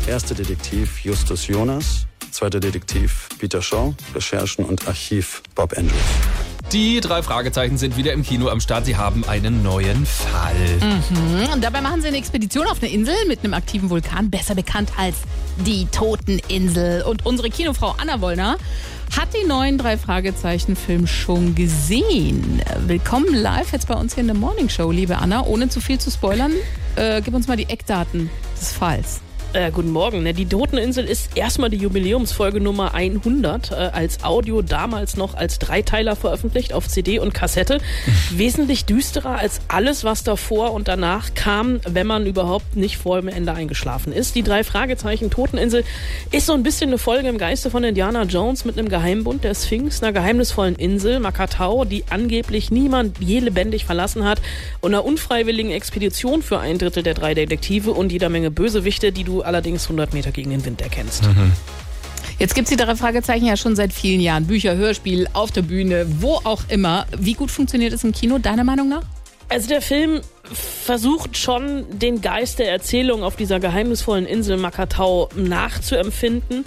Erster Detektiv Justus Jonas, zweiter Detektiv Peter Shaw, Recherchen und Archiv Bob Andrews. Die 3 Fragezeichen sind wieder im Kino am Start. Sie haben einen neuen Fall. Und dabei machen sie eine Expedition auf eine Insel mit einem aktiven Vulkan, besser bekannt als die Toteninsel. Und unsere Kinofrau Anna Wollner hat den neuen 3 Fragezeichen-Film schon gesehen. Willkommen live jetzt bei uns hier in der Morning Show, liebe Anna. Ohne zu viel zu spoilern, gib uns mal die Eckdaten des Falls. Guten Morgen. Die Toteninsel ist erstmal die Jubiläumsfolge Nummer 100 als Audio, damals noch als 3-Teiler veröffentlicht auf CD und Kassette. Wesentlich düsterer als alles, was davor und danach kam, wenn man überhaupt nicht vor dem Ende eingeschlafen ist. Die 3 Fragezeichen Toteninsel ist so ein bisschen eine Folge im Geiste von Indiana Jones mit einem Geheimbund der Sphinx, einer geheimnisvollen Insel, Makatao, die angeblich niemand je lebendig verlassen hat, und einer unfreiwilligen Expedition für 1/3 der 3 Detektive und jeder Menge Bösewichte, die du allerdings 100 Meter gegen den Wind erkennst. Jetzt gibt es die 3 Fragezeichen ja schon seit vielen Jahren. Bücher, Hörspiel, auf der Bühne, wo auch immer. Wie gut funktioniert es im Kino, deiner Meinung nach? Also der Film versucht schon, den Geist der Erzählung auf dieser geheimnisvollen Insel Makatao nachzuempfinden.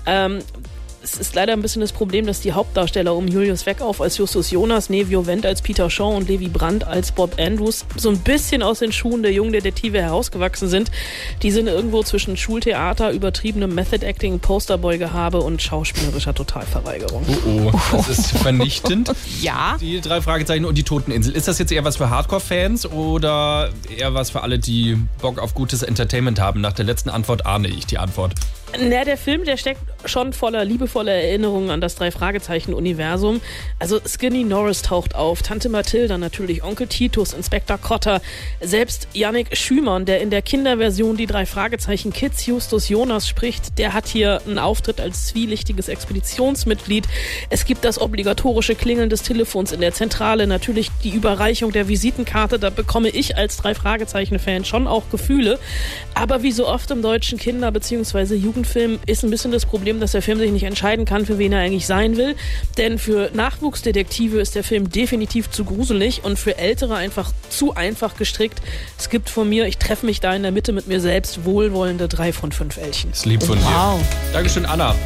Es ist leider ein bisschen das Problem, dass die Hauptdarsteller um Julius Weckauf als Justus Jonas, Nevio Wendt als Peter Shaw und Levi Brandt als Bob Andrews so ein bisschen aus den Schuhen der jungen Detektive herausgewachsen sind. Die sind irgendwo zwischen Schultheater, übertriebenem Method-Acting, Posterboy-Gehabe und schauspielerischer Totalverweigerung. Oh, das ist vernichtend. Ja. Die 3 Fragezeichen und die Toteninsel. Ist das jetzt eher was für Hardcore-Fans oder eher was für alle, die Bock auf gutes Entertainment haben? Nach der letzten Antwort ahne ich die Antwort. Der Film, der steckt schon voller liebevoller Erinnerungen an das 3-Fragezeichen-Universum. Also Skinny Norris taucht auf, Tante Mathilda natürlich, Onkel Titus, Inspektor Kotter, selbst Yannick Schümann, der in der Kinderversion die 3 Fragezeichen-Kids Justus Jonas spricht, der hat hier einen Auftritt als zwielichtiges Expeditionsmitglied. Es gibt das obligatorische Klingeln des Telefons in der Zentrale, natürlich die Überreichung der Visitenkarte, da bekomme ich als 3-Fragezeichen-Fan schon auch Gefühle. Aber wie so oft im deutschen Kinder- bzw. Jugendfilm ist ein bisschen das Problem, dass der Film sich nicht entscheiden kann, für wen er eigentlich sein will. Denn für Nachwuchsdetektive ist der Film definitiv zu gruselig und für Ältere einfach zu einfach gestrickt. Es gibt von mir, ich treffe mich da in der Mitte mit mir selbst, wohlwollende 3 von 5 Elchen. Das ist lieb von dir. Dankeschön, Anna.